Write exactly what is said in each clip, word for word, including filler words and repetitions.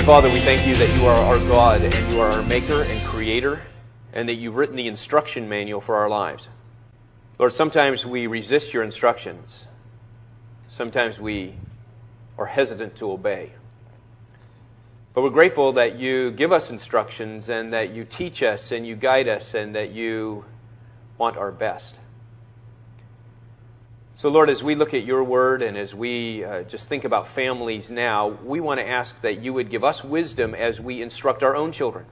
Father, we thank you that you are our God and you are our maker and creator, and that you've written the instruction manual for our lives. Lord, sometimes we resist your instructions. Sometimes we are hesitant to obey. But we're grateful that you give us instructions and that you teach us and you guide us and that you want our best. So, Lord, as we look at your word and as we uh, just think about families now, we want to ask that you would give us wisdom as we instruct our own children.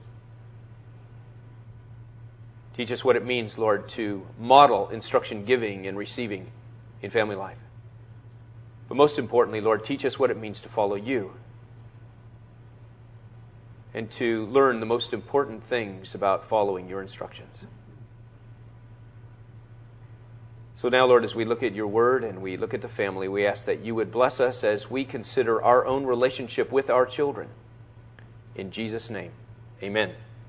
Teach us what it means, Lord, to model instruction giving and receiving in family life. But most importantly, Lord, teach us what it means to follow you and to learn the most important things about following your instructions. So now, Lord, as we look at your word and we look at the family, we ask that you would bless us as we consider our own relationship with our children. In Jesus' name, amen.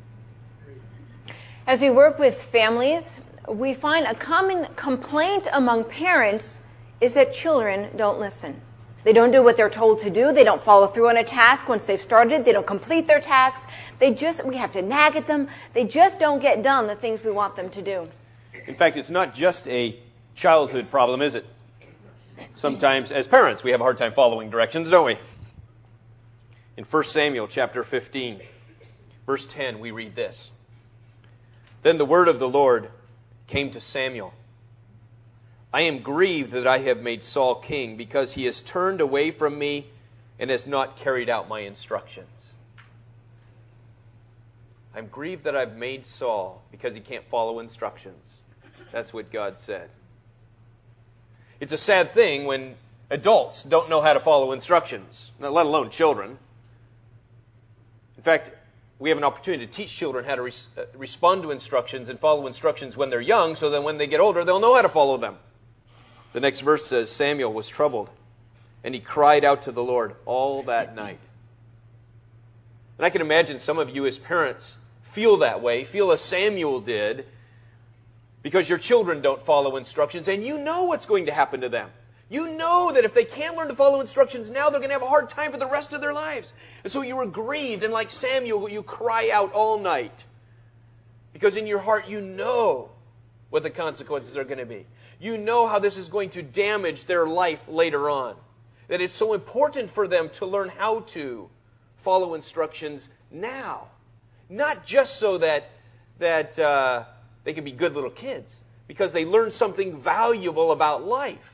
As we work with families, we find a common complaint among parents is that children don't listen. They don't do what they're told to do. They don't follow through on a task once they've started. They don't complete their tasks. They just, we have to nag at them. They just don't get done the things we want them to do. In fact, it's not just a childhood problem, is it? Sometimes, as parents, we have a hard time following directions, don't we? In First Samuel chapter fifteen, verse ten, we read this. Then the word of the Lord came to Samuel. I am grieved that I have made Saul king because he has turned away from me and has not carried out my instructions. I'm grieved that I've made Saul because he can't follow instructions. That's what God said. It's a sad thing when adults don't know how to follow instructions, let alone children. In fact, we have an opportunity to teach children how to res- uh, respond to instructions and follow instructions when they're young, so that when they get older, they'll know how to follow them. The next verse says, Samuel was troubled, and he cried out to the Lord all that night. And I can imagine some of you as parents feel that way, feel as Samuel did, because your children don't follow instructions, and you know what's going to happen to them. You know that if they can't learn to follow instructions now, they're going to have a hard time for the rest of their lives. And so you were grieved, and like Samuel, you cry out all night. Because in your heart, you know what the consequences are going to be. You know how this is going to damage their life later on. That it's so important for them to learn how to follow instructions now. Not just so that that uh, they can be good little kids, because they learn something valuable about life.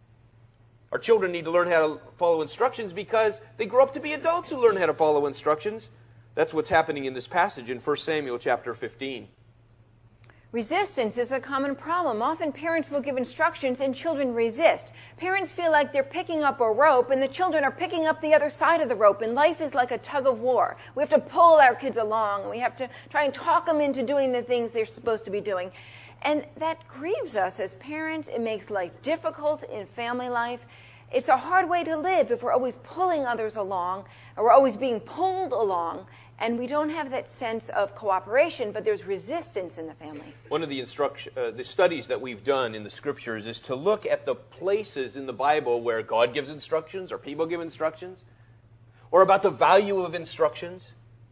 Our children need to learn how to follow instructions because they grow up to be adults who learn how to follow instructions. That's what's happening in this passage in First Samuel chapter fifteen. Resistance is a common problem. Often parents will give instructions and children resist. Parents feel like they're picking up a rope and the children are picking up the other side of the rope, and life is like a tug of war. We have to pull our kids along, and we have to try and talk them into doing the things they're supposed to be doing. And that grieves us as parents. It makes life difficult in family life. It's a hard way to live if we're always pulling others along, or we're always being pulled along, and we don't have that sense of cooperation, but there's resistance in the family. One of the instruction, uh, the studies that we've done in the Scriptures is to look at the places in the Bible where God gives instructions or people give instructions, or about the value of instructions,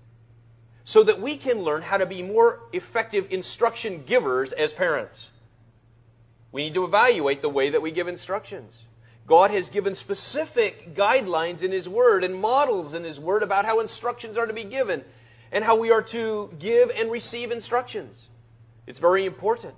so that we can learn how to be more effective instruction givers as parents. We need to evaluate the way that we give instructions. God has given specific guidelines in His Word and models in His Word about how instructions are to be given and how we are to give and receive instructions. It's very important.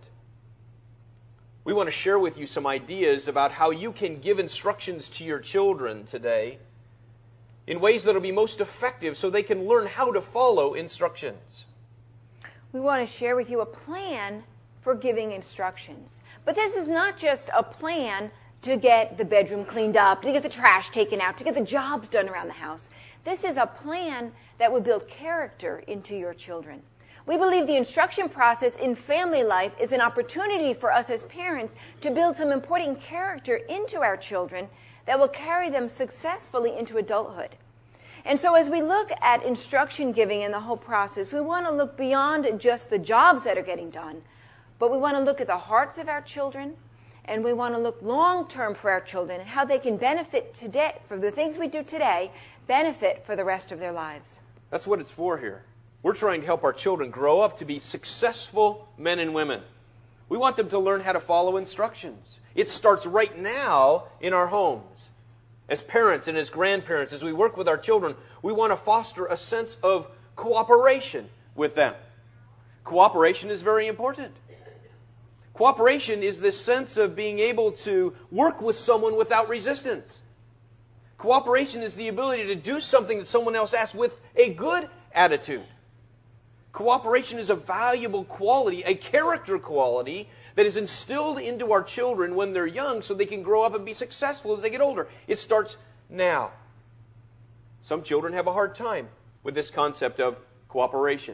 We want to share with you some ideas about how you can give instructions to your children today in ways that will be most effective so they can learn how to follow instructions. We want to share with you a plan for giving instructions. But this is not just a plan to get the bedroom cleaned up, to get the trash taken out, to get the jobs done around the house. This is a plan that would build character into your children. We believe the instruction process in family life is an opportunity for us as parents to build some important character into our children that will carry them successfully into adulthood. And so as we look at instruction giving and the whole process, we want to look beyond just the jobs that are getting done, but we want to look at the hearts of our children, And we want to look long-term for our children and how they can benefit today, from the things we do today, benefit for the rest of their lives. That's what it's for here. We're trying to help our children grow up to be successful men and women. We want them to learn how to follow instructions. It starts right now in our homes. As parents and as grandparents, as we work with our children, we want to foster a sense of cooperation with them. Cooperation is very important. Cooperation is this sense of being able to work with someone without resistance. Cooperation is the ability to do something that someone else asks with a good attitude. Cooperation is a valuable quality, a character quality that is instilled into our children when they're young so they can grow up and be successful as they get older. It starts now. Some children have a hard time with this concept of cooperation.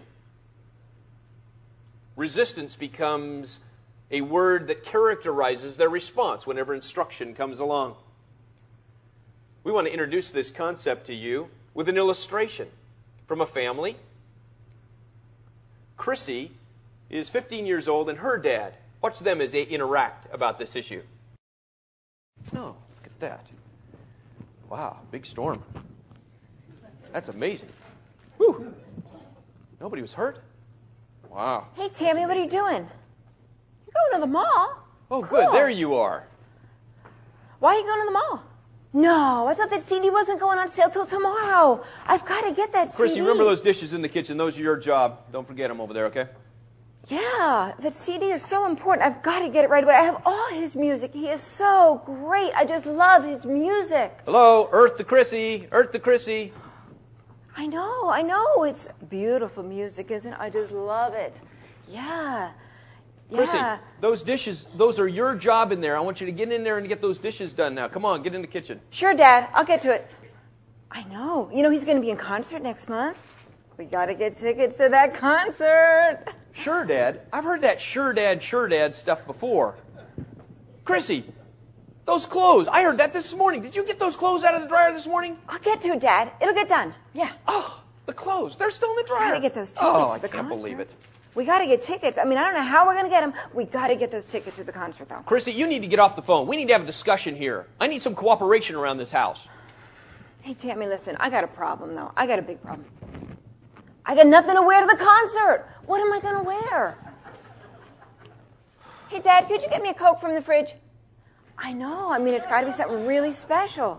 Resistance becomes a word that characterizes their response whenever instruction comes along. We want to introduce this concept to you with an illustration from a family. Chrissy is fifteen years old and her dad. Watch them as they interact about this issue. Oh, look at that. Wow, big storm. That's amazing. Whew. Nobody was hurt? Wow. Hey, Tammy, what are you doing? You're going to the mall? Oh, Cool. good. There you are. Why are you going to the mall? No, I thought that C D wasn't going on sale till tomorrow. I've got to get that Chris, C D. you remember those dishes in the kitchen? Those are your job. Don't forget them over there, okay? Yeah, that C D is so important. I've got to get it right away. I have all his music. He is so great. I just love his music. Hello, Earth to Chrissy. Earth to Chrissy. I know, I know. It's beautiful music, isn't it? I just love it. Yeah. Chrissy, Yeah. those dishes, those are your job in there. I want you to get in there and get those dishes done now. Come on, get in the kitchen. Sure, Dad. I'll get to it. I know. You know, he's going to be in concert next month. We got to get tickets to that concert. Sure, Dad. I've heard that sure, Dad, sure, Dad stuff before. Chrissy, those clothes. I heard that this morning. Did you get those clothes out of the dryer this morning? I'll get to it, Dad. It'll get done. Yeah. Oh, the clothes. They're still in the dryer. Got to get those tickets Oh, to I the can't concert. believe it. We got to get tickets. I mean, I don't know how we're going to get them. We got to get those tickets to the concert, though. Chrissy, you need to get off the phone. We need to have a discussion here. I need some cooperation around this house. Hey, Tammy, listen. I got a problem, though. I got a big problem. I got nothing to wear to the concert. What am I going to wear? Hey, Dad, could you get me a Coke from the fridge? I know. I mean, it's got to be something really special.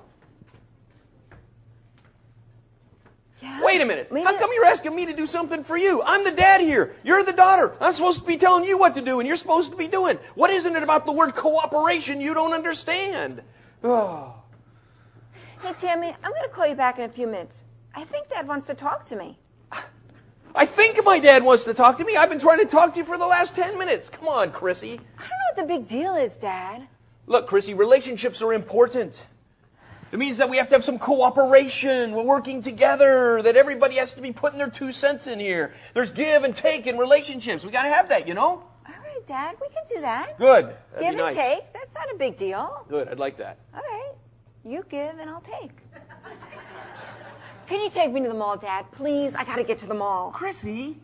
Yeah. Wait a minute. Maybe How come you're asking me to do something for you? I'm the dad here. You're the daughter. I'm supposed to be telling you what to do, and you're supposed to be doing. What isn't it about the word cooperation you don't understand? Oh. Hey, Tammy, I'm going to call you back in a few minutes. I think Dad wants to talk to me. I think my dad wants to talk to me. I've been trying to talk to you for the last ten minutes. Come on, Chrissy. I don't know what the big deal is, Dad. Look, Chrissy, relationships are important. It means that we have to have some cooperation. We're working together, that everybody has to be putting their two cents in here. There's give and take in relationships. We got to have that, you know? All right, Dad, we can do that. Good. That'd Give be nice. and take. That's not a big deal. Good. I'd like that. All right. You give and I'll take. Can you take me to the mall, Dad? Please, I got to get to the mall. Chrissy.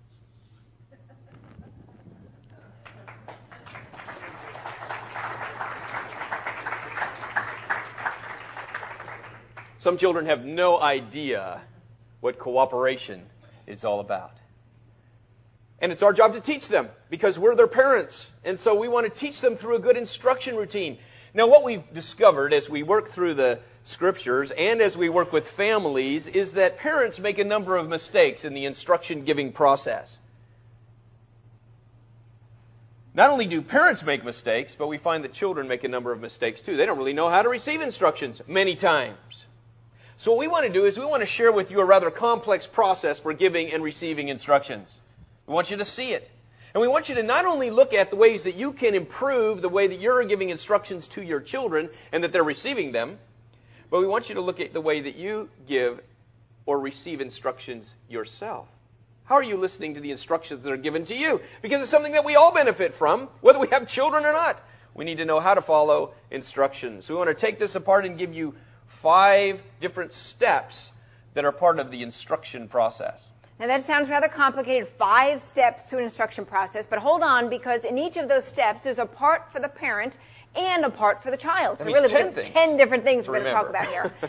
Some children have no idea what cooperation is all about. And it's our job to teach them because we're their parents. And so we want to teach them through a good instruction routine. Now, what we've discovered as we work through the Scriptures and as we work with families is that parents make a number of mistakes in the instruction-giving process. Not only do parents make mistakes, but we find that children make a number of mistakes too. They don't really know how to receive instructions many times. So what we want to do is we want to share with you a rather complex process for giving and receiving instructions. We want you to see it. And we want you to not only look at the ways that you can improve the way that you're giving instructions to your children and that they're receiving them, but we want you to look at the way that you give or receive instructions yourself. How are you listening to the instructions that are given to you? Because it's something that we all benefit from, whether we have children or not. We need to know how to follow instructions. So we want to take this apart and give you five different steps that are part of the instruction process. Now that sounds rather complicated, five steps to an instruction process, but hold on, because in each of those steps there's a part for the parent and a part for the child. So that really ten we've got things ten different things to we're going to talk remember. about here.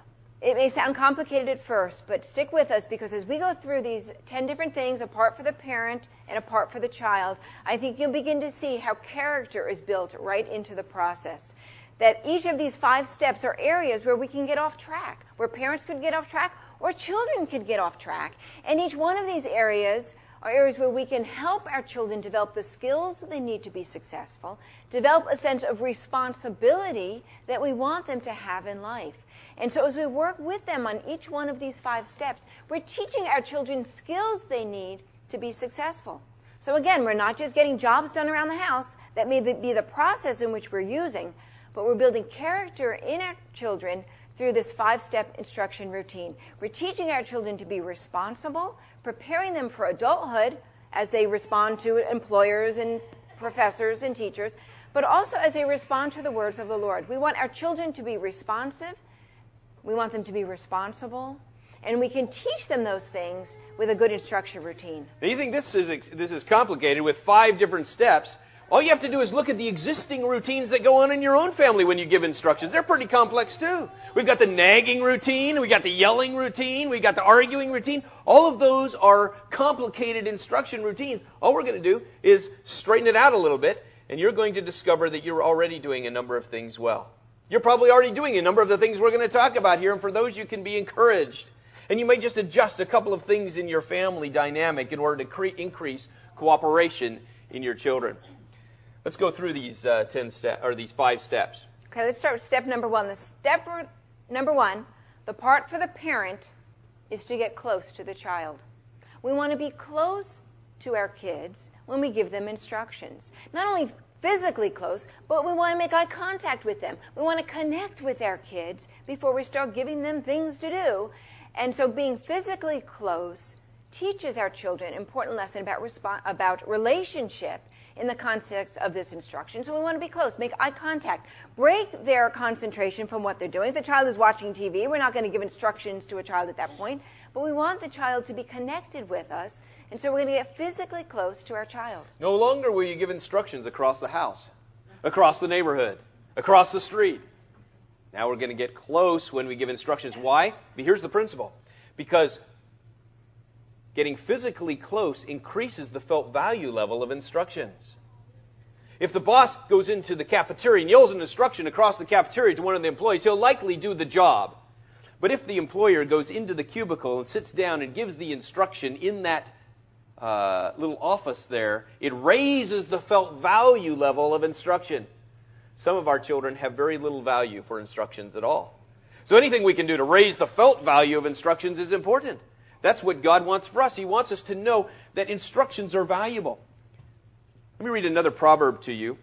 It may sound complicated at first, but stick with us, because as we go through these ten different things, a part for the parent and a part for the child, I think you'll begin to see how character is built right into the process. That each of these five steps are areas where we can get off track, where parents could get off track or children could get off track. And each one of these areas are areas where we can help our children develop the skills that they need to be successful, develop a sense of responsibility that we want them to have in life. And so as we work with them on each one of these five steps, we're teaching our children skills they need to be successful. So again, we're not just getting jobs done around the house. That may be the process in which we're using, but we're building character in our children through this five-step instruction routine. We're teaching our children to be responsible, preparing them for adulthood as they respond to employers and professors and teachers, but also as they respond to the words of the Lord. We want our children to be responsive. We want them to be responsible. And we can teach them those things with a good instruction routine. Now, you think this is this is complicated with five different steps? All you have to do is look at the existing routines that go on in your own family when you give instructions. They're pretty complex too. We've got the nagging routine, we got the yelling routine, we got the arguing routine. All of those are complicated instruction routines. All we're going to do is straighten it out a little bit, and you're going to discover that you're already doing a number of things well. You're probably already doing a number of the things we're going to talk about here, and for those you can be encouraged. And you may just adjust a couple of things in your family dynamic in order to cre- increase cooperation in your children. Let's go through these uh, ten steps or these five steps. Okay, let's start with step number one. The step number one, the part for the parent is to get close to the child. We want to be close to our kids when we give them instructions. Not only physically close, but we want to make eye contact with them. We want to connect with our kids before we start giving them things to do. And so being physically close teaches our children an important lesson about resp- about relationship in the context of this instruction. So we want to be close, make eye contact, break their concentration from what they're doing. If the child is watching T V, we're not going to give instructions to a child at that point, but we want the child to be connected with us, and so we're going to get physically close to our child. No longer will you give instructions across the house, across the neighborhood, across the street. Now we're going to get close when we give instructions. Why? But here's the principle. Because getting physically close increases the felt value level of instructions. If the boss goes into the cafeteria and yells an instruction across the cafeteria to one of the employees, he'll likely do the job. But if the employer goes into the cubicle and sits down and gives the instruction in that uh, little office there, it raises the felt value level of instruction. Some of our children have very little value for instructions at all. So anything we can do to raise the felt value of instructions is important. That's what God wants for us. He wants us to know that instructions are valuable. Let me read another proverb to you.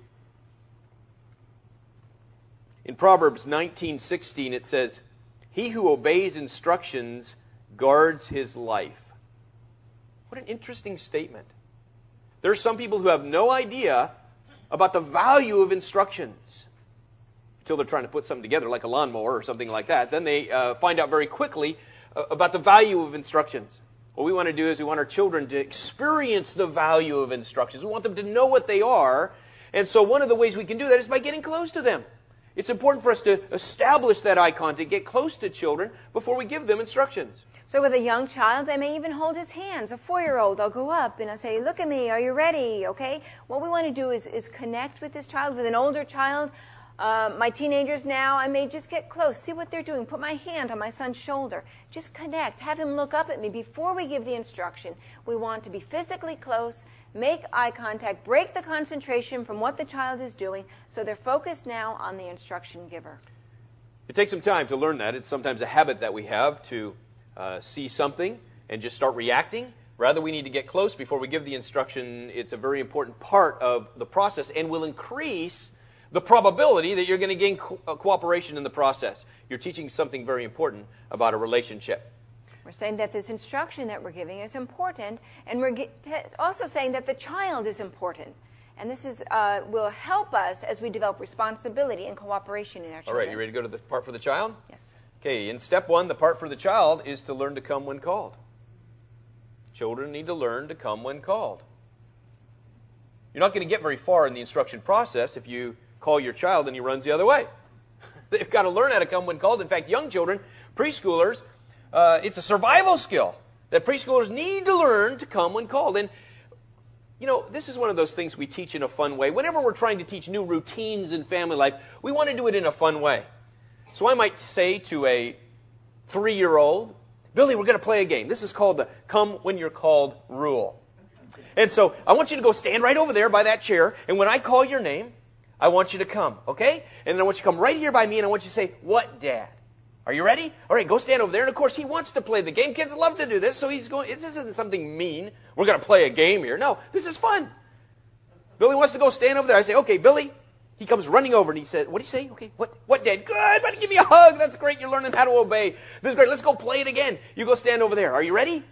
In Proverbs nineteen sixteen, it says, "He who obeys instructions guards his life." What an interesting statement. There are some people who have no idea about the value of instructions until they're trying to put something together like a lawnmower or something like that. Then they uh, find out very quickly uh, about the value of instructions. What we want to do is we want our children to experience the value of instructions. We want them to know what they are. And so one of the ways we can do that is by getting close to them. It's important for us to establish that eye contact, get close to children before we give them instructions. So with a young child, I may even hold his hands. A four-year-old, I'll go up and I'll say, "Look at me, are you ready?" Okay? What we want to do is, is connect with this child. With an older child, uh, my teenagers now, I may just get close, see what they're doing, put my hand on my son's shoulder. Just connect, have him look up at me before we give the instruction. We want to be physically close, make eye contact, break the concentration from what the child is doing, so they're focused now on the instruction giver. It takes some time to learn that. It's sometimes a habit that we have to uh, see something and just start reacting. Rather, we need to get close before we give the instruction. It's a very important part of the process and will increase the probability that you're going to gain co- uh, cooperation in the process. You're teaching something very important about a relationship. We're saying that this instruction that we're giving is important, and we're ge- also saying that the child is important. And this is uh, will help us as we develop responsibility and cooperation in our children. All right, you ready to go to the part for the child? Yes. Okay, in step one, the part for the child is to learn to come when called. Children need to learn to come when called. You're not going to get very far in the instruction process if you call your child and he runs the other way. They've got to learn how to come when called. In fact, young children, preschoolers, uh, it's a survival skill that preschoolers need to learn to come when called. And, you know, this is one of those things we teach in a fun way. Whenever we're trying to teach new routines in family life, we want to do it in a fun way. So I might say to a three-year-old, Billy, we're going to play a game. This is called the come when you're called rule. And so I want you to go stand right over there by that chair, and when I call your name, I want you to come, okay? And then I want you to come right here by me, and I want you to say, what, Dad? Are you ready? All right, go stand over there. And, of course, he wants to play the game. Kids love to do this, so he's going, this isn't something mean. We're going to play a game here. No, this is fun. Billy wants to go stand over there. I say, okay, Billy. He comes running over, and he says, what do you say? Okay, what, what, Dad? Good, buddy, give me a hug. That's great. You're learning how to obey. This is great. Let's go play it again. You go stand over there. Are you ready?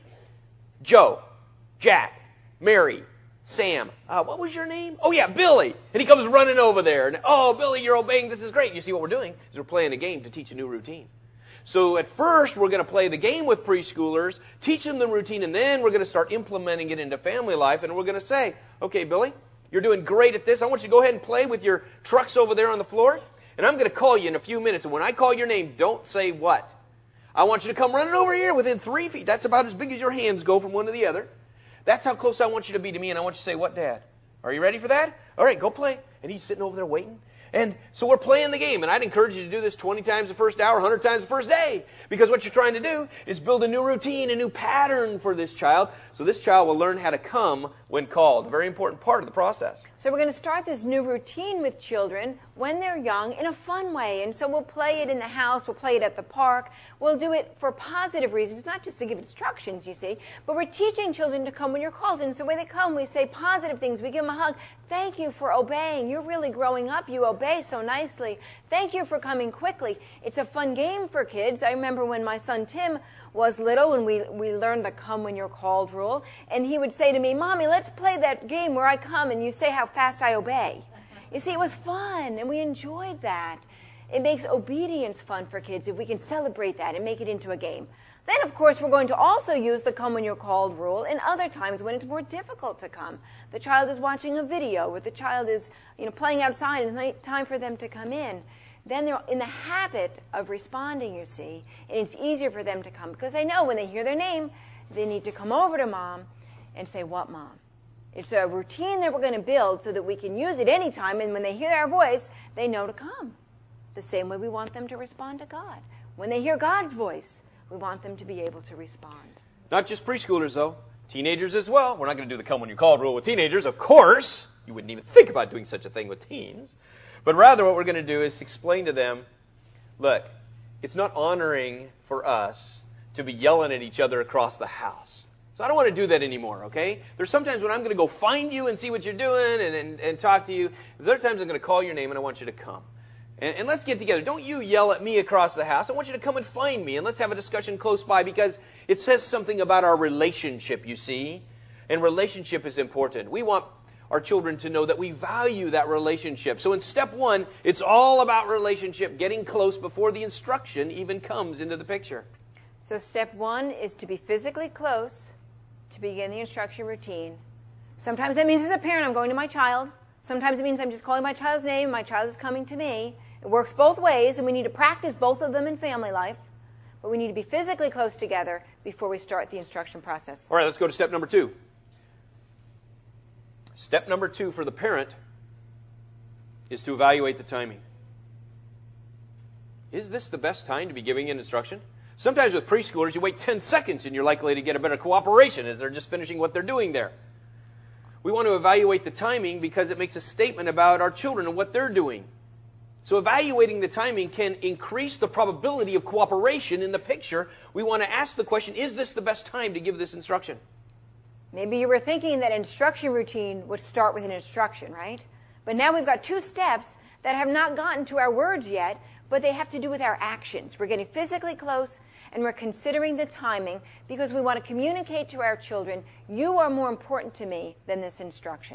Joe, Jack, Mary, Sam. Uh, what was your name? Oh, yeah, Billy. And he comes running over there. And, oh, Billy, you're obeying. This is great. You see what we're doing is we're playing a game to teach a new routine. So at first, we're going to play the game with preschoolers, teach them the routine, and then we're going to start implementing it into family life. And we're going to say, okay, Billy, you're doing great at this. I want you to go ahead and play with your trucks over there on the floor. And I'm going to call you in a few minutes. And when I call your name, don't say what. I want you to come running over here within three feet. That's about as big as your hands go from one to the other. That's how close I want you to be to me, and I want you to say, what, Dad? Are you ready for that? All right, go play. And he's sitting over there waiting. And so we're playing the game, and I'd encourage you to do this twenty times the first hour, one hundred times the first day, because what you're trying to do is build a new routine, a new pattern for this child, so this child will learn how to come when called, a very important part of the process. So we're going to start this new routine with children when they're young in a fun way. And so we'll play it in the house, we'll play it at the park, we'll do it for positive reasons, not just to give instructions, you see, but we're teaching children to come when you're called. And so when they come, we say positive things, we give them a hug. Thank you for obeying. You're really growing up. You obey so nicely. Thank you for coming quickly. It's a fun game for kids. I remember when my son Tim was little and we, we learned the come when you're called rule. And he would say to me, Mommy, let's play that game where I come and you say how fast I obey. You see, it was fun and we enjoyed that. It makes obedience fun for kids if we can celebrate that and make it into a game. Then, of course, we're going to also use the come when you're called rule in other times when it's more difficult to come. The child is watching a video or the child is, you know, playing outside and it's time for them to come in. Then they're in the habit of responding, you see, and it's easier for them to come because they know when they hear their name, they need to come over to Mom and say, what, Mom? It's a routine that we're going to build so that we can use it anytime, and when they hear our voice, they know to come. The same way we want them to respond to God. When they hear God's voice, we want them to be able to respond. Not just preschoolers, though. Teenagers as well. We're not going to do the come when you're called rule with teenagers, of course. You wouldn't even think about doing such a thing with teens. But rather what we're going to do is explain to them, look, it's not honoring for us to be yelling at each other across the house. So I don't want to do that anymore, okay? There's sometimes when I'm going to go find you and see what you're doing and, and, and talk to you. There's other times I'm going to call your name and I want you to come. And, and let's get together. Don't you yell at me across the house. I want you to come and find me and let's have a discussion close by because it says something about our relationship, you see. And relationship is important. We want our children to know that we value that relationship. So in step one, it's all about relationship, getting close before the instruction even comes into the picture. So step one is to be physically close to begin the instruction routine. Sometimes that means as a parent I'm going to my child. Sometimes it means I'm just calling my child's name, my child is coming to me. It works both ways, and we need to practice both of them in family life. But we need to be physically close together before we start the instruction process. All right, let's go to step number two. Step number two for the parent is to evaluate the timing. Is this the best time to be giving an instruction? Sometimes with preschoolers, you wait ten seconds and you're likely to get a better cooperation as they're just finishing what they're doing there. We want to evaluate the timing because it makes a statement about our children and what they're doing. So evaluating the timing can increase the probability of cooperation in the picture. We want to ask the question, is this the best time to give this instruction? Maybe you were thinking that instruction routine would start with an instruction, right? But now we've got two steps that have not gotten to our words yet, but they have to do with our actions. We're getting physically close, and we're considering the timing because we want to communicate to our children, you are more important to me than this instruction.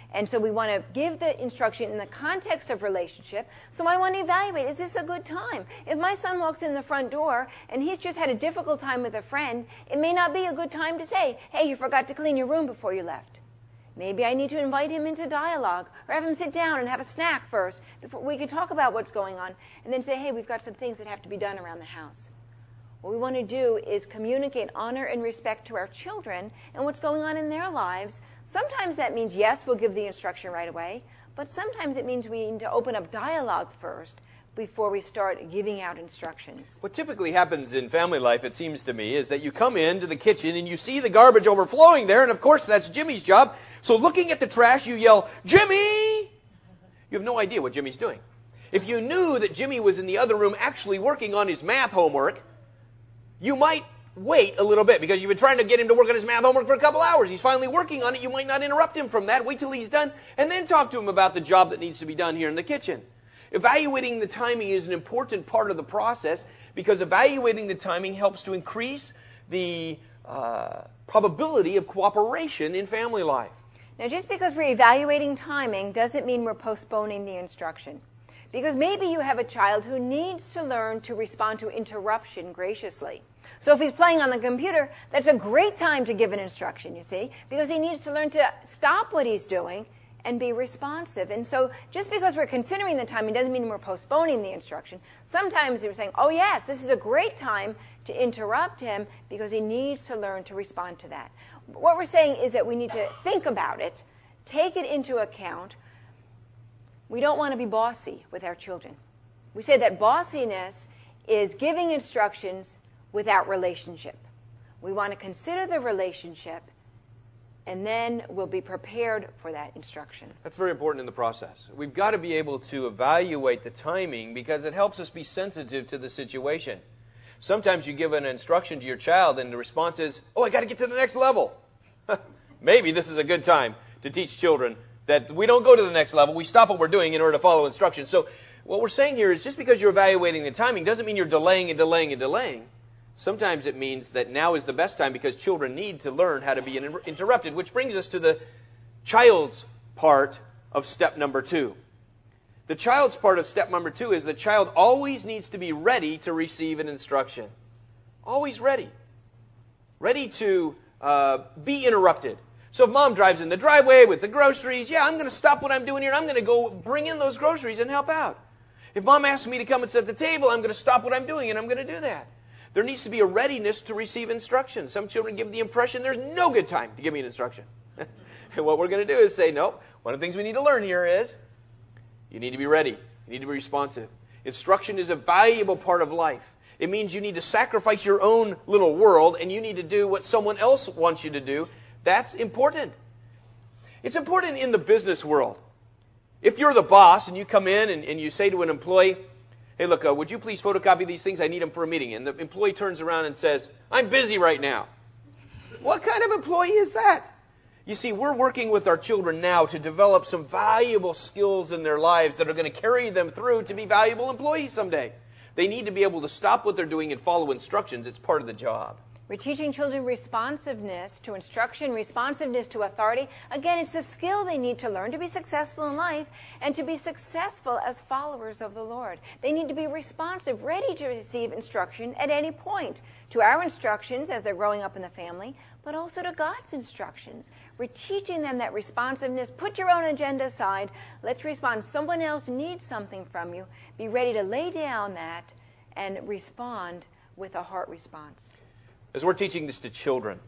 And so we want to give the instruction in the context of relationship. So I want to evaluate, is this a good time? If my son walks in the front door and he's just had a difficult time with a friend, it may not be a good time to say, hey, you forgot to clean your room before you left. Maybe I need to invite him into dialogue or have him sit down and have a snack first before we can talk about what's going on, and then say, hey, we've got some things that have to be done around the house. What we want to do is communicate honor and respect to our children and what's going on in their lives. Sometimes that means, yes, we'll give the instruction right away, but sometimes it means we need to open up dialogue first before we start giving out instructions. What typically happens in family life, it seems to me, is that you come into the kitchen and you see the garbage overflowing there, and of course that's Jimmy's job. So looking at the trash, you yell, Jimmy! You have no idea what Jimmy's doing. If you knew that Jimmy was in the other room actually working on his math homework, you might wait a little bit because you've been trying to get him to work on his math homework for a couple hours. He's finally working on it. You might not interrupt him from that. Wait till he's done and then talk to him about the job that needs to be done here in the kitchen. Evaluating the timing is an important part of the process because evaluating the timing helps to increase the uh, probability of cooperation in family life. Now, just because we're evaluating timing doesn't mean we're postponing the instruction. Because maybe you have a child who needs to learn to respond to interruption graciously. So if he's playing on the computer, that's a great time to give an instruction, you see, because he needs to learn to stop what he's doing and be responsive. And so just because we're considering the timing doesn't mean we're postponing the instruction. Sometimes we're saying, oh yes, this is a great time to interrupt him because he needs to learn to respond to that. What we're saying is that we need to think about it, take it into account. We don't want to be bossy with our children. We say that bossiness is giving instructions without relationship. We want to consider the relationship, and then we'll be prepared for that instruction. That's very important in the process. We've got to be able to evaluate the timing because it helps us be sensitive to the situation. Sometimes you give an instruction to your child and the response is, oh, I got to get to the next level. Maybe this is a good time to teach children that we don't go to the next level. We stop what we're doing in order to follow instructions. So what we're saying here is just because you're evaluating the timing doesn't mean you're delaying and delaying and delaying. Sometimes it means that now is the best time because children need to learn how to be interrupted, which brings us to the child's part of step number two. The child's part of step number two is the child always needs to be ready to receive an instruction. Always ready. Ready to uh, be interrupted. So if mom drives in the driveway with the groceries, yeah, I'm going to stop what I'm doing here and I'm going to go bring in those groceries and help out. If mom asks me to come and sit at the table, I'm going to stop what I'm doing and I'm going to do that. There needs to be a readiness to receive instruction. Some children give the impression there's no good time to give me an instruction. And what we're going to do is say, no, one of the things we need to learn here is you need to be ready. You need to be responsive. Instruction is a valuable part of life. It means you need to sacrifice your own little world and you need to do what someone else wants you to do. That's important. It's important in the business world. If you're the boss and you come in and, and you say to an employee, hey, look, uh, would you please photocopy these things? I need them for a meeting. And the employee turns around and says, I'm busy right now. What kind of employee is that? You see, we're working with our children now to develop some valuable skills in their lives that are going to carry them through to be valuable employees someday. They need to be able to stop what they're doing and follow instructions. It's part of the job. We're teaching children responsiveness to instruction, responsiveness to authority. Again, it's a skill they need to learn to be successful in life and to be successful as followers of the Lord. They need to be responsive, ready to receive instruction at any point, to our instructions as they're growing up in the family, but also to God's instructions. We're teaching them that responsiveness. Put your own agenda aside. Let's respond. Someone else needs something from you. Be ready to lay down that and respond with a heart response. As we're teaching this to children,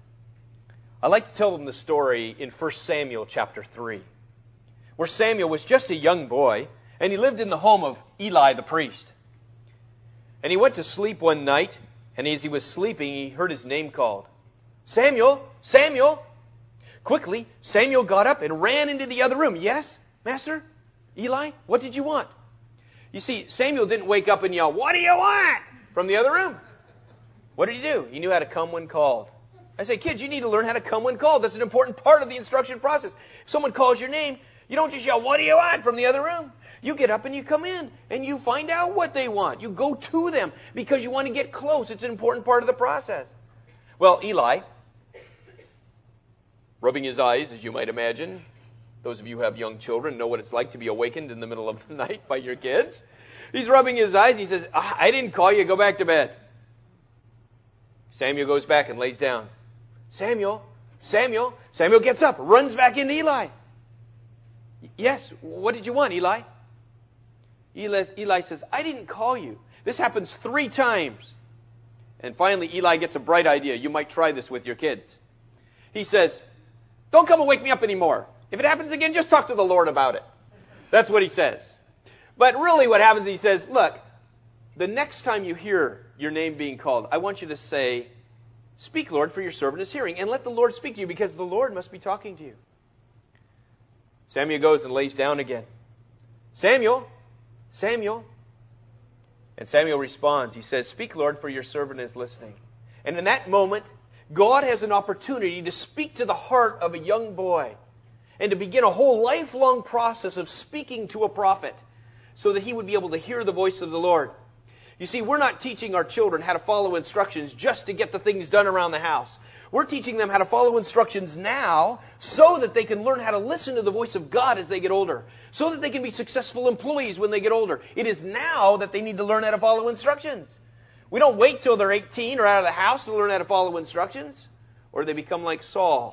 I like to tell them the story in First Samuel chapter three, where Samuel was just a young boy, and he lived in the home of Eli the priest. And he went to sleep one night, and as he was sleeping, he heard his name called. Samuel, Samuel! Quickly, Samuel got up and ran into the other room. Yes, Master? Eli, what did you want? You see, Samuel didn't wake up and yell, what do you want? From the other room. What did he do? He knew how to come when called. I say, kids, you need to learn how to come when called. That's an important part of the instruction process. If someone calls your name, you don't just yell, what do you want? From the other room. You get up and you come in and you find out what they want. You go to them because you want to get close. It's an important part of the process. Well, Eli, rubbing his eyes, as you might imagine, Those of you who have young children know what it's like to be awakened in the middle of the night by your kids. He's rubbing his eyes. He says, ah, I didn't call you. Go back to bed. Samuel goes back and lays down. Samuel, Samuel, Samuel gets up, runs back into Eli. Yes, what did you want, Eli? Eli, Eli says, I didn't call you. This happens three times. And finally, Eli gets a bright idea. You might try this with your kids. He says, don't come and wake me up anymore. If it happens again, just talk to the Lord about it. That's what he says. But really what happens is he says, look, the next time you hear your name being called, I want you to say, speak, Lord, for your servant is hearing. And let the Lord speak to you, because the Lord must be talking to you. Samuel goes and lays down again. Samuel, Samuel. And Samuel responds. He says, speak, Lord, for your servant is listening. And in that moment, God has an opportunity to speak to the heart of a young boy and to begin a whole lifelong process of speaking to a prophet so that he would be able to hear the voice of the Lord. You see, we're not teaching our children how to follow instructions just to get the things done around the house. We're teaching them how to follow instructions now so that they can learn how to listen to the voice of God as they get older, so that they can be successful employees when they get older. It is now that they need to learn how to follow instructions. We don't wait till they're eighteen or out of the house to learn how to follow instructions, or they become like Saul.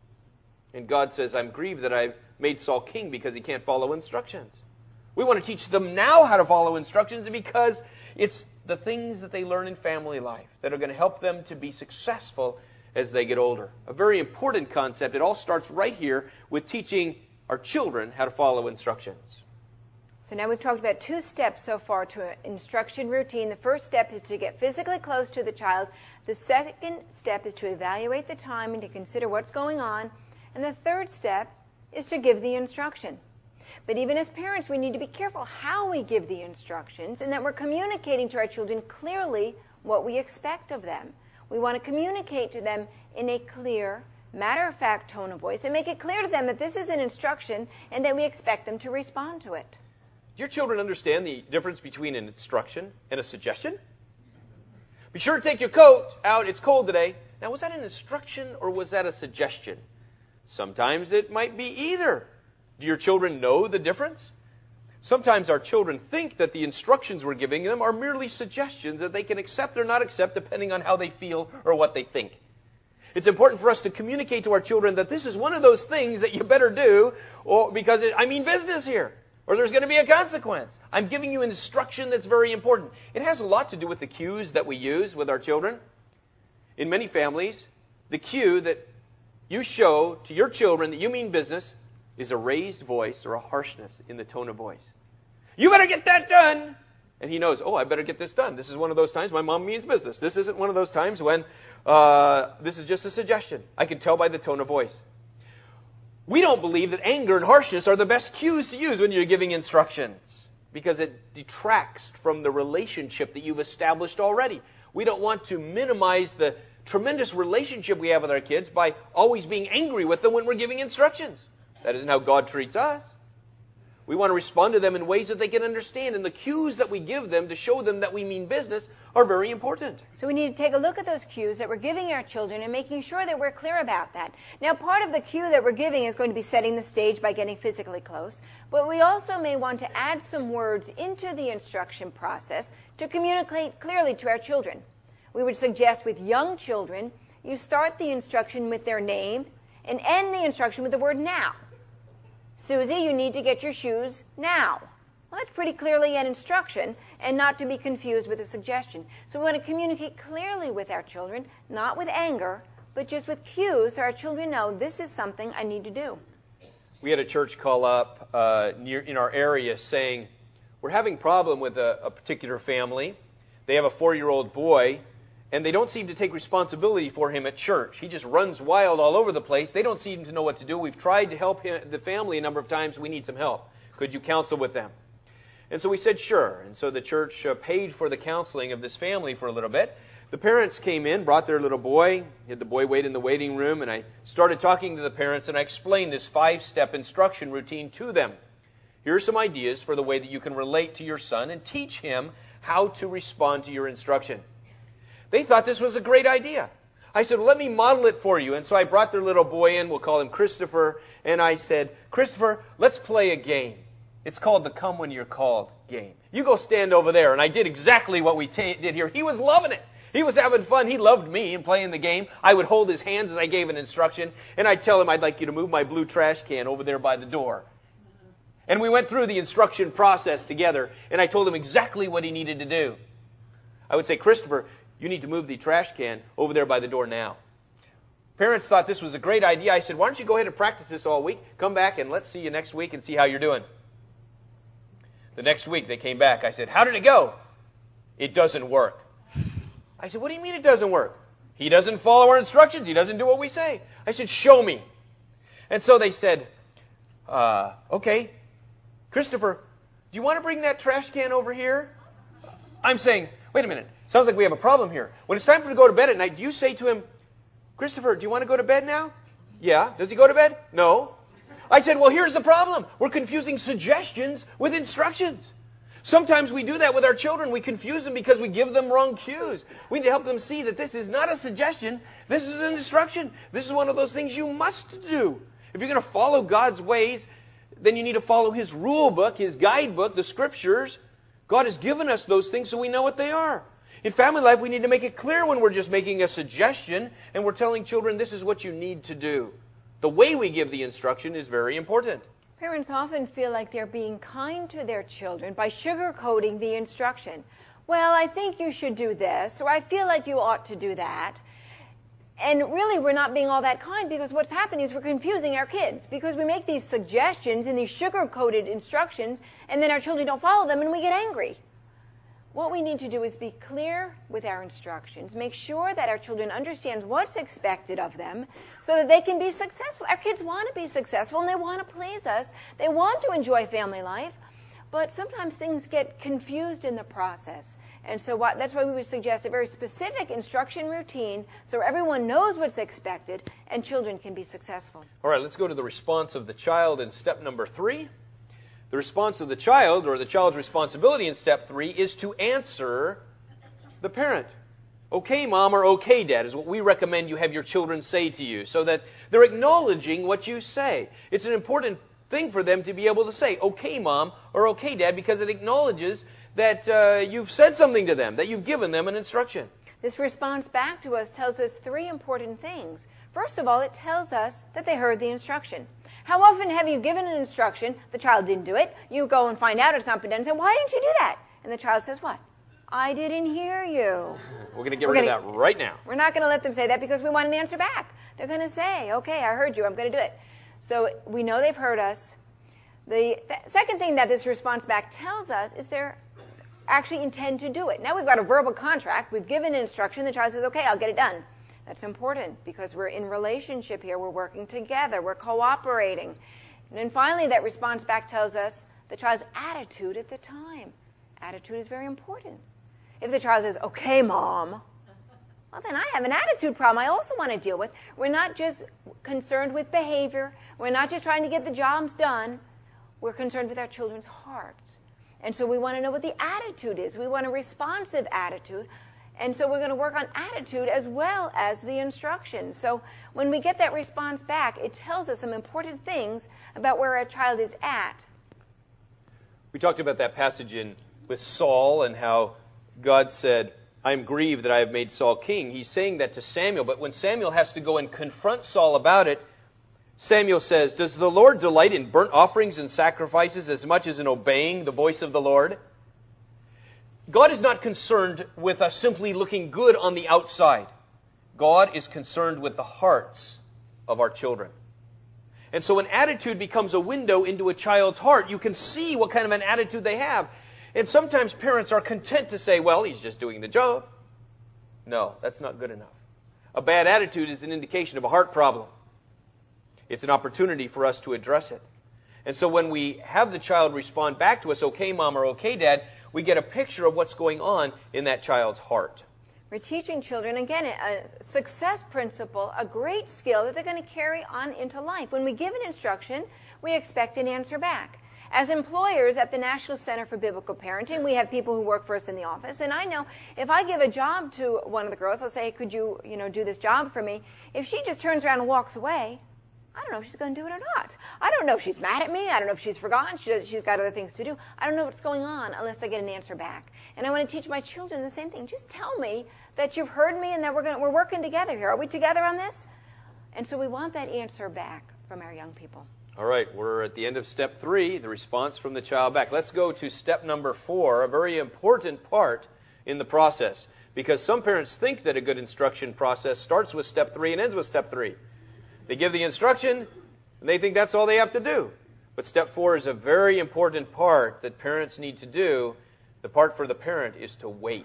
And God says, I'm grieved that I've made Saul king because he can't follow instructions. We want to teach them now how to follow instructions because it's the things that they learn in family life that are going to help them to be successful as they get older. A very important concept. It all starts right here with teaching our children how to follow instructions. So now we've talked about two steps so far to an instruction routine. The first step is to get physically close to the child. The second step is to evaluate the time and to consider what's going on. And the third step is to give the instruction. But even as parents, we need to be careful how we give the instructions and that we're communicating to our children clearly what we expect of them. We want to communicate to them in a clear, matter-of-fact tone of voice and make it clear to them that this is an instruction and that we expect them to respond to it. Do your children understand the difference between an instruction and a suggestion? Be sure to take your coat out. It's cold today. Now, was that an instruction or was that a suggestion? Sometimes it might be either. Do your children know the difference? Sometimes our children think that the instructions we're giving them are merely suggestions that they can accept or not accept depending on how they feel or what they think. It's important for us to communicate to our children that this is one of those things that you better do or because it, I mean business here, or there's going to be a consequence. I'm giving you instruction that's very important. It has a lot to do with the cues that we use with our children. In many families, the cue that you show to your children that you mean business is a raised voice or a harshness in the tone of voice. You better get that done. And he knows, oh, I better get this done. This is one of those times my mom means business. This isn't one of those times when uh, this is just a suggestion. I can tell by the tone of voice. We don't believe that anger and harshness are the best cues to use when you're giving instructions because it detracts from the relationship that you've established already. We don't want to minimize the tremendous relationship we have with our kids by always being angry with them when we're giving instructions. That isn't how God treats us. We want to respond to them in ways that they can understand, and the cues that we give them to show them that we mean business are very important. So we need to take a look at those cues that we're giving our children and making sure that we're clear about that. Now, part of the cue that we're giving is going to be setting the stage by getting physically close, but we also may want to add some words into the instruction process to communicate clearly to our children. We would suggest with young children, you start the instruction with their name and end the instruction with the word now. Susie, you need to get your shoes now. Well, that's pretty clearly an instruction and not to be confused with a suggestion. So we want to communicate clearly with our children, not with anger, but just with cues so our children know this is something I need to do. We had a church call up uh, near in our area saying, we're having a problem with a, a particular family. They have a four-year-old boy, and they don't seem to take responsibility for him at church. He just runs wild all over the place. They don't seem to know what to do. We've tried to help him, the family a number of times. We need some help. Could you counsel with them? And so we said, sure. And so the church uh, paid for the counseling of this family for a little bit. The parents came in, brought their little boy, had the boy wait in the waiting room, and I started talking to the parents, and I explained this five-step instruction routine to them. Here are some ideas for the way that you can relate to your son and teach him how to respond to your instruction. They thought this was a great idea. I said, well, let me model it for you. And so I brought their little boy in. We'll call him Christopher. And I said, Christopher, let's play a game. It's called the Come When You're Called game. You go stand over there. And I did exactly what we t- did here. He was loving it. He was having fun. He loved me and playing the game. I would hold his hands as I gave an instruction. And I'd tell him, I'd like you to move my blue trash can over there by the door. And we went through the instruction process together. And I told him exactly what he needed to do. I would say, Christopher, you need to move the trash can over there by the door now. Parents thought this was a great idea. I said, why don't you go ahead and practice this all week? Come back and let's see you next week and see how you're doing. The next week they came back. I said, how did it go? It doesn't work. I said, what do you mean it doesn't work? He doesn't follow our instructions. He doesn't do what we say. I said, show me. And so they said, uh, okay, Christopher, do you want to bring that trash can over here? I'm saying, wait a minute. Sounds like we have a problem here. When it's time for him to go to bed at night, do you say to him, Christopher, do you want to go to bed now? Yeah. Does he go to bed? No. I said, well, here's the problem. We're confusing suggestions with instructions. Sometimes we do that with our children. We confuse them because we give them wrong cues. We need to help them see that this is not a suggestion. This is an instruction. This is one of those things you must do. If you're going to follow God's ways, then you need to follow His rule book, His guidebook, the Scriptures. God has given us those things so we know what they are. In family life, we need to make it clear when we're just making a suggestion and we're telling children this is what you need to do. The way we give the instruction is very important. Parents often feel like they're being kind to their children by sugarcoating the instruction. Well, I think you should do this, or I feel like you ought to do that. And really, we're not being all that kind because what's happening is we're confusing our kids because we make these suggestions and these sugar-coated instructions, and then our children don't follow them and we get angry. What we need to do is be clear with our instructions, make sure that our children understand what's expected of them so that they can be successful. Our kids want to be successful and they want to please us. They want to enjoy family life, but sometimes things get confused in the process. And so what, that's why we would suggest a very specific instruction routine so everyone knows what's expected and children can be successful. All right, let's go to the response of the child in step number three. The response of the child, or the child's responsibility in step three, is to answer the parent. Okay, Mom, or okay, Dad, is what we recommend you have your children say to you, so that they're acknowledging what you say. It's an important thing for them to be able to say, okay, Mom, or okay, Dad, because it acknowledges that uh, you've said something to them, that you've given them an instruction. This response back to us tells us three important things. First of all, it tells us that they heard the instruction. How often have you given an instruction, the child didn't do it, you go and find out it's not been done and say, why didn't you do that? And the child says what? I didn't hear you. We're going to get We're rid gonna, of that right now. We're not going to let them say that because we want an answer back. They're going to say, okay, I heard you, I'm going to do it. So we know they've heard us. The th- second thing that this response back tells us is they're actually intend to do it. Now we've got a verbal contract, we've given an instruction, the child says, okay, I'll get it done. That's important because we're in relationship here. We're working together. We're cooperating. And then finally, that response back tells us the child's attitude at the time. Attitude is very important. If the child says, okay, Mom, well, then I have an attitude problem I also want to deal with. We're not just concerned with behavior. We're not just trying to get the jobs done. We're concerned with our children's hearts. And so we want to know what the attitude is. We want a responsive attitude. And so we're going to work on attitude as well as the instructions. So when we get that response back, it tells us some important things about where our child is at. We talked about that passage in with Saul and how God said, I am grieved that I have made Saul king. He's saying that to Samuel, but when Samuel has to go and confront Saul about it, Samuel says, does the Lord delight in burnt offerings and sacrifices as much as in obeying the voice of the Lord? God is not concerned with us simply looking good on the outside. God is concerned with the hearts of our children. And so an attitude becomes a window into a child's heart. You can see what kind of an attitude they have. And sometimes parents are content to say, well, he's just doing the job. No, that's not good enough. A bad attitude is an indication of a heart problem. It's an opportunity for us to address it. And so when we have the child respond back to us, okay, Mom, or okay, Dad, we get a picture of what's going on in that child's heart. We're teaching children, again, a success principle, a great skill that they're going to carry on into life. When we give an instruction, we expect an answer back. As employers at the National Center for Biblical Parenting, we have people who work for us in the office, and I know if I give a job to one of the girls, I'll say, hey, could you, you know, do this job for me? If she just turns around and walks away, I don't know if she's going to do it or not. I don't know if she's mad at me. I don't know if she's forgotten. She does, she's got other things to do. I don't know what's going on unless I get an answer back. And I want to teach my children the same thing. Just tell me that you've heard me and that we're going we're working together here. Are we together on this? And so we want that answer back from our young people. All right, we're at the end of step three, the response from the child back. Let's go to step number four, a very important part in the process, because some parents think that a good instruction process starts with step three and ends with step three. They give the instruction, and they think that's all they have to do. But step four is a very important part that parents need to do. The part for the parent is to wait.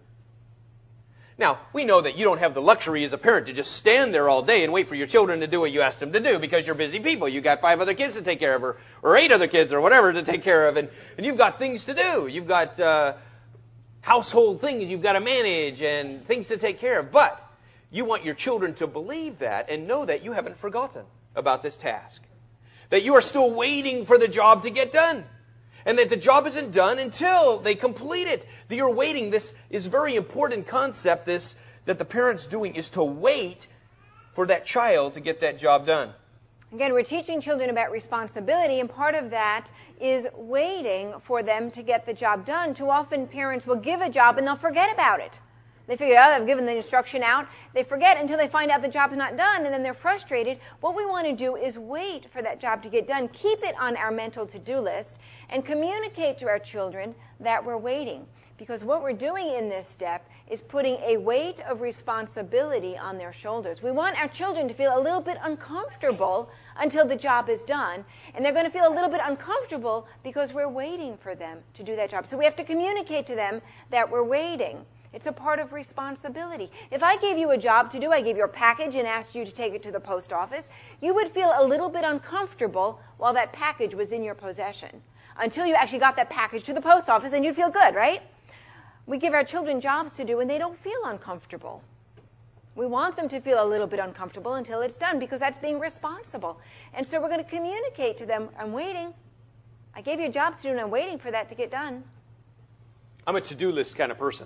Now, we know that you don't have the luxury as a parent to just stand there all day and wait for your children to do what you asked them to do because you're busy people. You've got five other kids to take care of, or, or eight other kids, or whatever to take care of, and, and you've got things to do. You've got uh, household things you've got to manage and things to take care of. But you want your children to believe that and know that you haven't forgotten about this task, that you are still waiting for the job to get done, and that the job isn't done until they complete it. That you're waiting. This is a very important concept, this that the parent's doing, is to wait for that child to get that job done. Again, we're teaching children about responsibility, and part of that is waiting for them to get the job done. Too often parents will give a job and they'll forget about it. They figure out, oh, they've given the instruction out. They forget until they find out the job's not done, and then they're frustrated. What we want to do is wait for that job to get done, keep it on our mental to-do list, and communicate to our children that we're waiting. Because what we're doing in this step is putting a weight of responsibility on their shoulders. We want our children to feel a little bit uncomfortable until the job is done, and they're going to feel a little bit uncomfortable because we're waiting for them to do that job. So we have to communicate to them that we're waiting. It's a part of responsibility. If I gave you a job to do, I gave you a package and asked you to take it to the post office, you would feel a little bit uncomfortable while that package was in your possession. Until you actually got that package to the post office, and you'd feel good, right? We give our children jobs to do, and they don't feel uncomfortable. We want them to feel a little bit uncomfortable until it's done, because that's being responsible. And so we're going to communicate to them, I'm waiting. I gave you a job to do, and I'm waiting for that to get done. I'm a to-do list kind of person.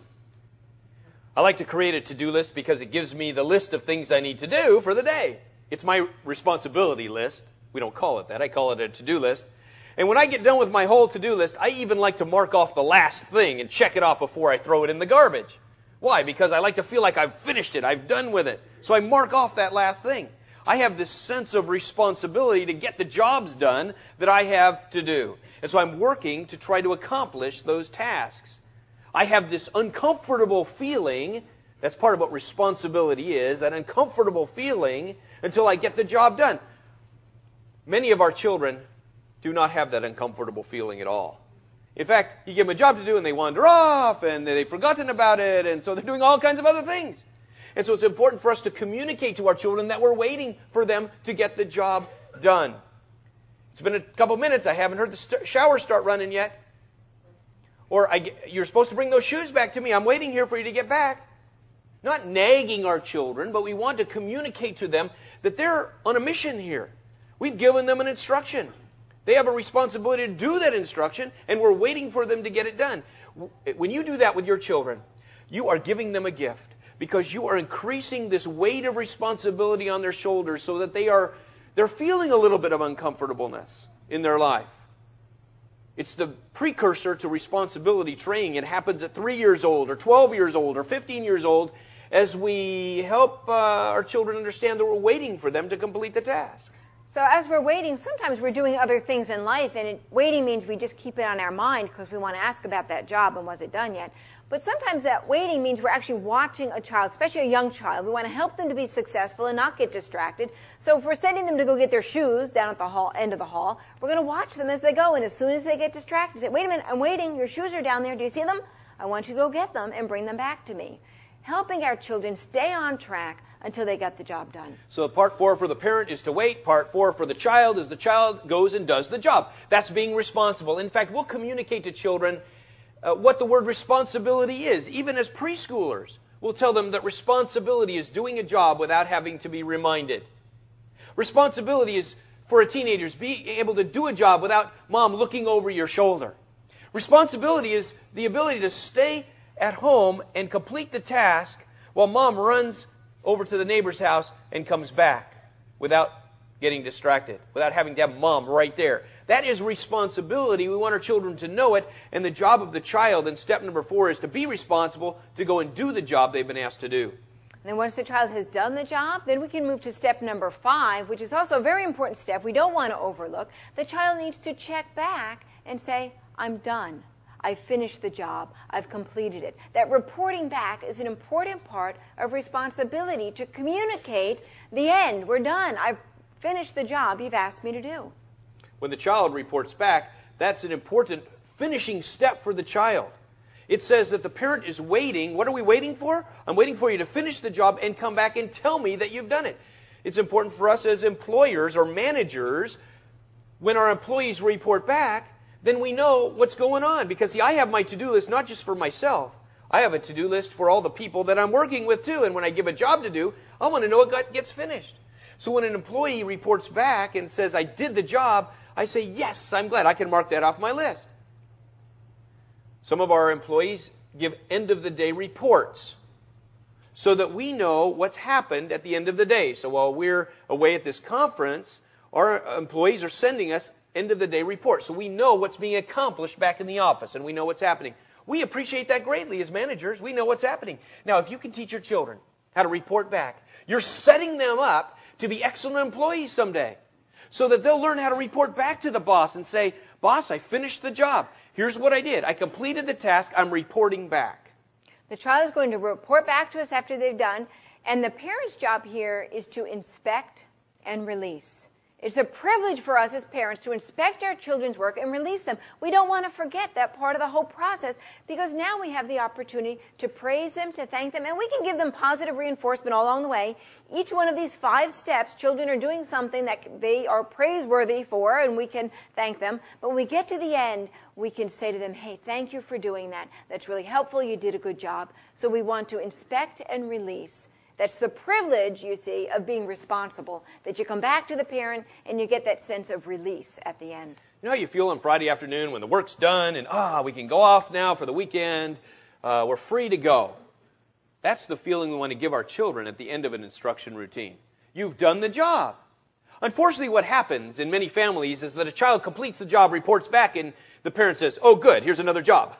I like to create a to-do list because it gives me the list of things I need to do for the day. It's my responsibility list. We don't call it that. I call it a to-do list. And when I get done with my whole to-do list, I even like to mark off the last thing and check it off before I throw it in the garbage. Why? Because I like to feel like I've finished it. I've done with it. So I mark off that last thing. I have this sense of responsibility to get the jobs done that I have to do. And so I'm working to try to accomplish those tasks. I have this uncomfortable feeling, that's part of what responsibility is, that uncomfortable feeling until I get the job done. Many of our children do not have that uncomfortable feeling at all. In fact, you give them a job to do and they wander off and they've forgotten about it, and so they're doing all kinds of other things. And so it's important for us to communicate to our children that we're waiting for them to get the job done. It's been a couple minutes, I haven't heard the st- shower start running yet. Or I, you're supposed to bring those shoes back to me. I'm waiting here for you to get back. Not nagging our children, but we want to communicate to them that they're on a mission here. We've given them an instruction. They have a responsibility to do that instruction, and we're waiting for them to get it done. When you do that with your children, you are giving them a gift because you are increasing this weight of responsibility on their shoulders so that they are they're feeling a little bit of uncomfortableness in their life. It's the precursor to responsibility training. It happens at three years old or twelve years old or fifteen years old as we help uh, our children understand that we're waiting for them to complete the task. So as we're waiting, sometimes we're doing other things in life, and it, waiting means we just keep it on our mind because we want to ask about that job and was it done yet. But sometimes that waiting means we're actually watching a child, especially a young child. We want to help them to be successful and not get distracted. So if we're sending them to go get their shoes down at the hall, end of the hall, we're going to watch them as they go. And as soon as they get distracted, say, wait a minute, I'm waiting. Your shoes are down there. Do you see them? I want you to go get them and bring them back to me. Helping our children stay on track until they get the job done. So part four for the parent is to wait. Part four for the child is the child goes and does the job. That's being responsible. In fact, we'll communicate to children Uh, what the word responsibility is. Even as preschoolers, we'll tell them that responsibility is doing a job without having to be reminded. Responsibility is for a teenager is being able to do a job without mom looking over your shoulder. Responsibility is the ability to stay at home and complete the task while mom runs over to the neighbor's house and comes back without getting distracted, without having to have mom right there. That is responsibility. We want our children to know it, and the job of the child in step number four is to be responsible to go and do the job they've been asked to do. And then once the child has done the job, then we can move to step number five, which is also a very important step we don't want to overlook. The child needs to check back and say, I'm done. I've finished the job. I've completed it. That reporting back is an important part of responsibility to communicate the end. We're done. I've finished the job you've asked me to do. When the child reports back, that's an important finishing step for the child. It says that the parent is waiting. What are we waiting for? I'm waiting for you to finish the job and come back and tell me that you've done it. It's important for us as employers or managers, when our employees report back, then we know what's going on. Because, see, I have my to-do list not just for myself. I have a to-do list for all the people that I'm working with, too. And when I give a job to do, I want to know it gets finished. So when an employee reports back and says, I did the job, I say, yes, I'm glad. I can mark that off my list. Some of our employees give end-of-the-day reports so that we know what's happened at the end of the day. So while we're away at this conference, our employees are sending us end-of-the-day reports. So we know what's being accomplished back in the office, and we know what's happening. We appreciate that greatly as managers. We know what's happening. Now, if you can teach your children how to report back, you're setting them up to be excellent employees someday, so that they'll learn how to report back to the boss and say, boss, I finished the job. Here's what I did. I completed the task. I'm reporting back. The child is going to report back to us after they've done, and the parent's job here is to inspect and release. It's a privilege for us as parents to inspect our children's work and release them. We don't want to forget that part of the whole process, because now we have the opportunity to praise them, to thank them, and we can give them positive reinforcement all along the way. Each one of these five steps, children are doing something that they are praiseworthy for, and we can thank them. But when we get to the end, we can say to them, hey, thank you for doing that. That's really helpful. You did a good job. So we want to inspect and release. That's the privilege, you see, of being responsible, that you come back to the parent and you get that sense of release at the end. You know how you feel on Friday afternoon when the work's done and, ah, we can go off now for the weekend. Uh, we're free to go. That's the feeling we want to give our children at the end of an instruction routine. You've done the job. Unfortunately, what happens in many families is that a child completes the job, reports back, and the parent says, oh, good, here's another job.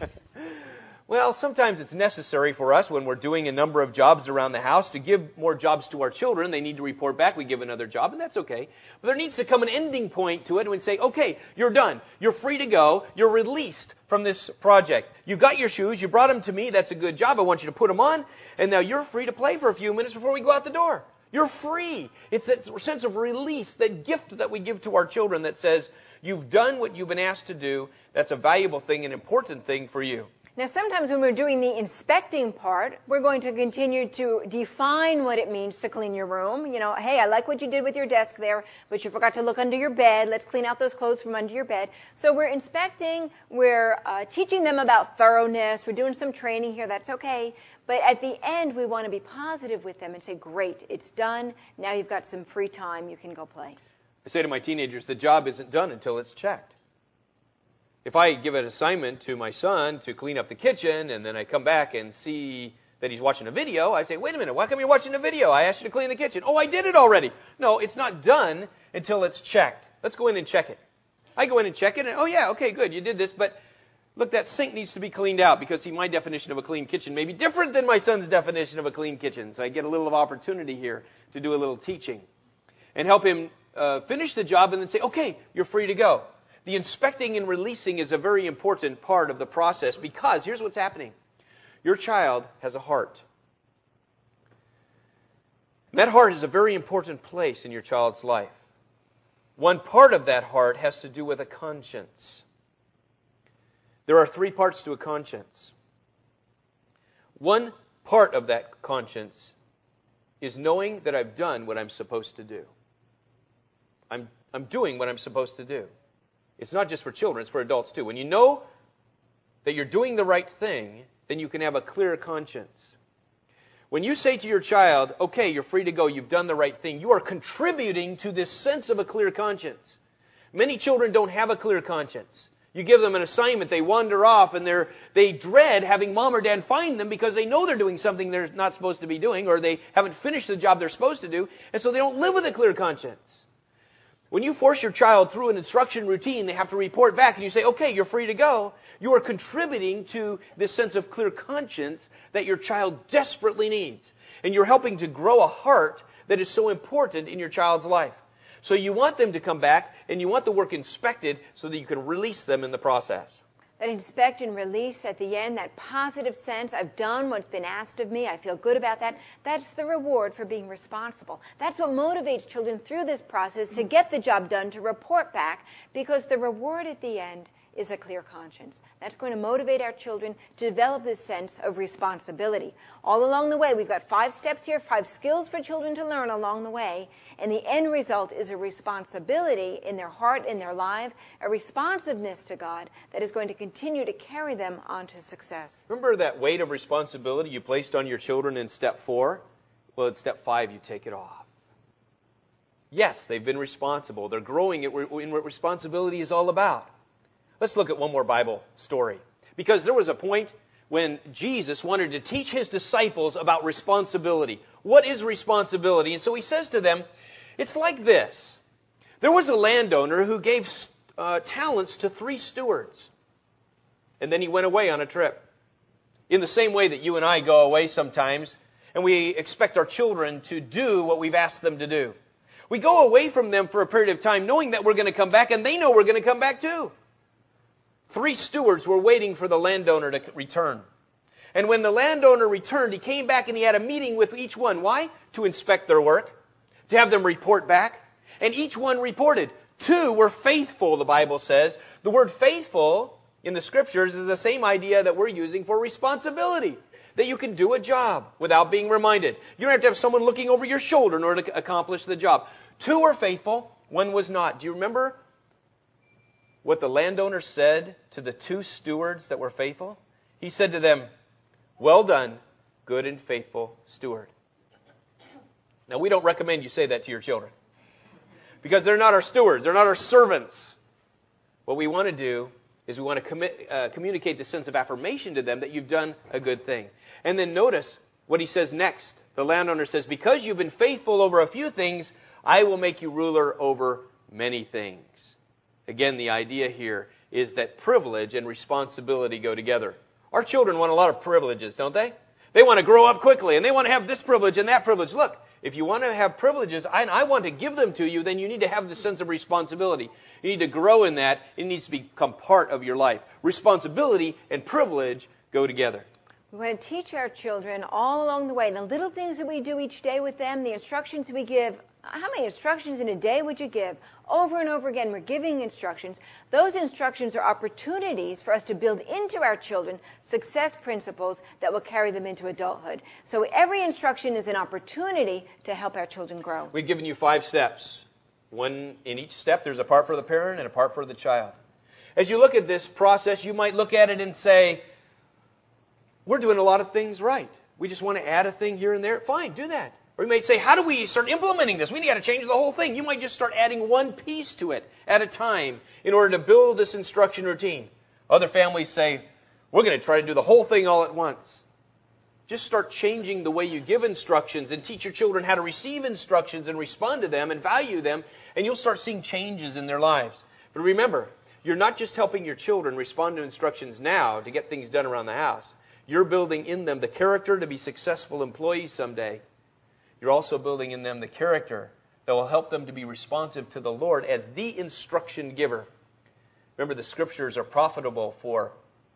Well, sometimes it's necessary for us when we're doing a number of jobs around the house to give more jobs to our children. They need to report back. We give another job, and that's okay. But there needs to come an ending point to it, and we say, okay, you're done. You're free to go. You're released from this project. You got your shoes. You brought them to me. That's a good job. I want you to put them on, and now you're free to play for a few minutes before we go out the door. You're free. It's that sense of release, that gift that we give to our children that says, you've done what you've been asked to do. That's a valuable thing, an important thing for you. Now, sometimes when we're doing the inspecting part, we're going to continue to define what it means to clean your room. You know, hey, I like what you did with your desk there, but you forgot to look under your bed. Let's clean out those clothes from under your bed. So we're inspecting. We're uh, teaching them about thoroughness. We're doing some training here. That's okay. But at the end, we want to be positive with them and say, great, it's done. Now you've got some free time. You can go play. I say to my teenagers, the job isn't done until it's checked. If I give an assignment to my son to clean up the kitchen, and then I come back and see that he's watching a video, I say, wait a minute, why come you're watching a video? I asked you to clean the kitchen. Oh, I did it already. No, it's not done until it's checked. Let's go in and check it. I go in and check it, and oh yeah, okay, good, you did this, but look, that sink needs to be cleaned out, because see, my definition of a clean kitchen may be different than my son's definition of a clean kitchen. So I get a little of opportunity here to do a little teaching and help him uh, finish the job, and then say, okay, you're free to go. The inspecting and releasing is a very important part of the process, because here's what's happening. Your child has a heart. And that heart is a very important place in your child's life. One part of that heart has to do with a conscience. There are three parts to a conscience. One part of that conscience is knowing that I've done what I'm supposed to do. I'm, I'm doing what I'm supposed to do. It's not just for children, it's for adults too. When you know that you're doing the right thing, then you can have a clear conscience. When you say to your child, okay, you're free to go, you've done the right thing, you are contributing to this sense of a clear conscience. Many children don't have a clear conscience. You give them an assignment, they wander off, and they're, they dread having mom or dad find them because they know they're doing something they're not supposed to be doing, or they haven't finished the job they're supposed to do, and so they don't live with a clear conscience. When you force your child through an instruction routine, they have to report back, and you say, okay, you're free to go, you are contributing to this sense of clear conscience that your child desperately needs. And you're helping to grow a heart that is so important in your child's life. So you want them to come back, and you want the work inspected so that you can release them in the process. That inspect and release at the end, that positive sense, I've done what's been asked of me, I feel good about that, that's the reward for being responsible. That's what motivates children through this process to get the job done, to report back, because the reward at the end is a clear conscience. That's going to motivate our children to develop this sense of responsibility. All along the way, we've got five steps here, five skills for children to learn along the way, and the end result is a responsibility in their heart, in their life, a responsiveness to God that is going to continue to carry them on to success. Remember that weight of responsibility you placed on your children in step four? Well, in step five, you take it off. Yes, they've been responsible. They're growing in what responsibility is all about. Let's look at one more Bible story. Because there was a point when Jesus wanted to teach his disciples about responsibility. What is responsibility? And so he says to them, it's like this. There was a landowner who gave uh, talents to three stewards. And then he went away on a trip. In the same way that you and I go away sometimes, and we expect our children to do what we've asked them to do. We go away from them for a period of time knowing that we're going to come back, and they know we're going to come back too. Three stewards were waiting for the landowner to return. And when the landowner returned, he came back and he had a meeting with each one. Why? To inspect their work, to have them report back. And each one reported. Two were faithful, the Bible says. The word faithful in the Scriptures is the same idea that we're using for responsibility. That you can do a job without being reminded. You don't have to have someone looking over your shoulder in order to accomplish the job. Two were faithful, one was not. Do you remember what the landowner said to the two stewards that were faithful? He said to them, well done, good and faithful steward. Now, we don't recommend you say that to your children, because they're not our stewards, they're not our servants. What we want to do is we want to commit, uh, communicate the sense of affirmation to them that you've done a good thing. And then notice what he says next. The landowner says, because you've been faithful over a few things, I will make you ruler over many things. Again, the idea here is that privilege and responsibility go together. Our children want a lot of privileges, don't they? They want to grow up quickly, and they want to have this privilege and that privilege. Look, if you want to have privileges, and I want to give them to you, then you need to have the sense of responsibility. You need to grow in that. It needs to become part of your life. Responsibility and privilege go together. We want to teach our children all along the way. The little things that we do each day with them, the instructions we give. How many instructions in a day would you give? Over and over again, we're giving instructions. Those instructions are opportunities for us to build into our children success principles that will carry them into adulthood. So every instruction is an opportunity to help our children grow. We've given you five steps. One in each step, there's a part for the parent and a part for the child. As you look at this process, you might look at it and say, we're doing a lot of things right. We just want to add a thing here and there. Fine, do that. Or you might say, how do we start implementing this? We got to change the whole thing. You might just start adding one piece to it at a time in order to build this instruction routine. Other families say, we're going to try to do the whole thing all at once. Just start changing the way you give instructions and teach your children how to receive instructions and respond to them and value them, and you'll start seeing changes in their lives. But remember, you're not just helping your children respond to instructions now to get things done around the house. You're building in them the character to be successful employees someday. You're also building in them the character that will help them to be responsive to the Lord as the instruction giver. Remember, the Scriptures are profitable for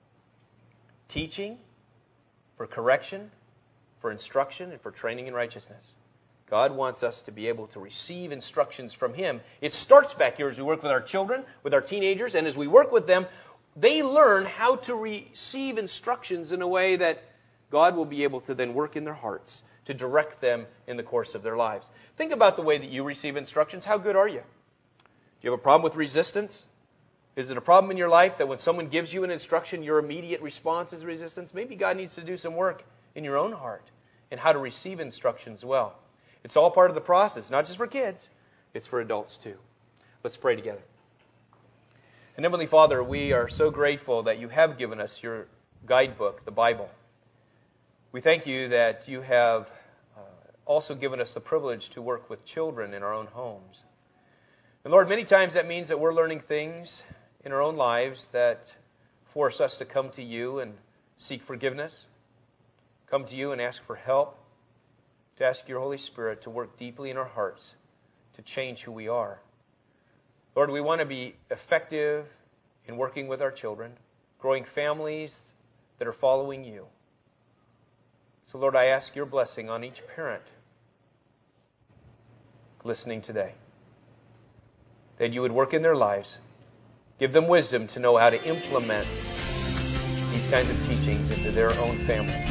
teaching, for correction, for instruction, and for training in righteousness. God wants us to be able to receive instructions from Him. It starts back here as we work with our children, with our teenagers, and as we work with them, they learn how to receive instructions in a way that God will be able to then work in their hearts to direct them in the course of their lives. Think about the way that you receive instructions. How good are you? Do you have a problem with resistance? Is it a problem in your life that when someone gives you an instruction, your immediate response is resistance? Maybe God needs to do some work in your own heart and how to receive instructions well. It's all part of the process, not just for kids. It's for adults too. Let's pray together. And Heavenly Father, we are so grateful that you have given us your guidebook, the Bible. We thank you that you have uh, also given us the privilege to work with children in our own homes. And Lord, many times that means that we're learning things in our own lives that force us to come to you and seek forgiveness, come to you and ask for help, to ask your Holy Spirit to work deeply in our hearts to change who we are. Lord, we want to be effective in working with our children, growing families that are following you. So, Lord, I ask your blessing on each parent listening today, that you would work in their lives, give them wisdom to know how to implement these kinds of teachings into their own family.